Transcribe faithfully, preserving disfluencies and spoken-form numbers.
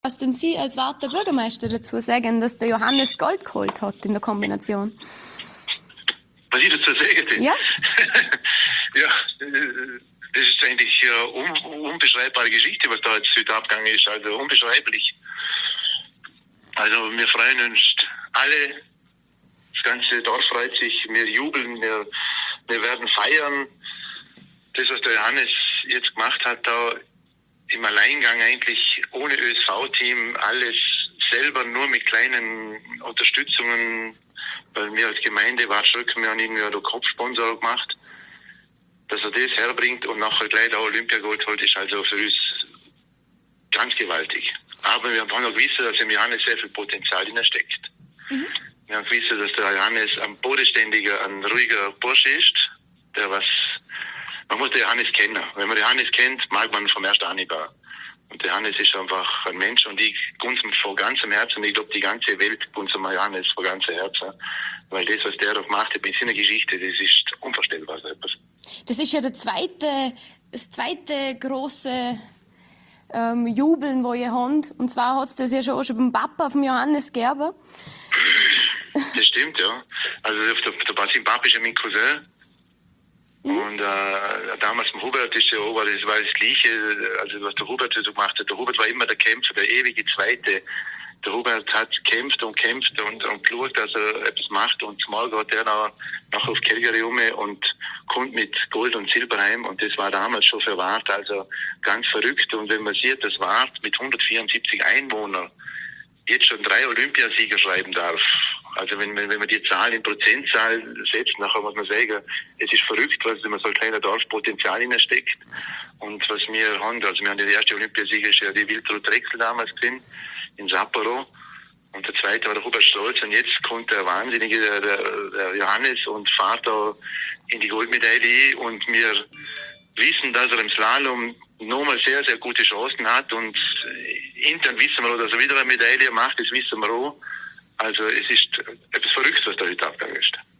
Was denn Sie als Warter Bürgermeister dazu sagen, dass der Johannes Gold geholt hat in der Kombination? Was ich dazu sagen denn? Ja. Ja, äh, das ist eigentlich eine un unbeschreibbare Geschichte, was da jetzt heute abgegangen ist. Also unbeschreiblich. Also wir freuen uns alle. Das ganze Dorf freut sich. Wir jubeln. Wir, wir werden feiern. Das, was der Johannes jetzt gemacht hat, da im Alleingang eigentlich ohne Ö S V-Team, alles selber nur mit kleinen Unterstützungen, weil wir als Gemeinde Watschrücken, wir haben irgendwie einen Kopfsponsor gemacht, dass er das herbringt und nachher gleich auch Olympiagold holt, ist also für uns ganz gewaltig. Aber wir haben auch gewusst, dass im Johannes sehr viel Potenzial in steckt. Mhm. Wir haben gewusst, dass der Johannes ein bodenständiger, ein ruhiger Bursche ist, der was, man muss den Johannes kennen. Wenn man den Johannes kennt, mag man vom ersten Anhieb an. Und der Johannes ist einfach ein Mensch und ich gunst ihm von ganzem Herzen. Ich glaube, die ganze Welt gunst ihm Johannes von ganzem Herzen. Weil das, was der da gemacht hat mit seiner Geschichte, das ist unvorstellbar. So etwas. Das ist ja der zweite, das zweite große ähm, Jubeln, wo ihr habt. Und zwar hat es das ja schon, schon beim Papa, vom Johannes Gerber. Das stimmt, ja. Also der, der Basim Papa ist ja mein Cousin. Mhm. Und äh, damals mit Hubert ist ja auch, das war das Gleiche, also was der Hubert so gemacht hat. Der Hubert war immer der Kämpfer, der ewige Zweite. Der Hubert hat gekämpft und kämpft und, und geschaut, dass er etwas macht. Und zumal geht er noch, noch auf Calgary um und kommt mit Gold und Silber heim. Und das war damals schon für Wart also ganz verrückt. Und wenn man sieht, dass Wart mit hundertvierundsiebzig Einwohnern jetzt schon drei Olympiasieger schreiben darf. Also wenn, wenn man die Zahl in Prozentzahl setzt, nachher muss man sagen, es ist verrückt, was in so ein kleiner Dorf Potenzial steckt. Und was wir haben, also wir haben die erste Olympiasieger ist ja die Wiltrud Drechsel damals gesehen, in Sapporo. Und der zweite war der Hubert Stolz. Und jetzt kommt der Wahnsinnige, der, der, der Johannes, und fährt da in die Goldmedaille. Und wir wissen, dass er im Slalom nochmal sehr, sehr gute Chancen hat. Und intern wissen wir auch, dass er wieder eine Medaille macht, das wissen wir auch. Also es ist etwas Verrücktes, was da heute abgegangen ist.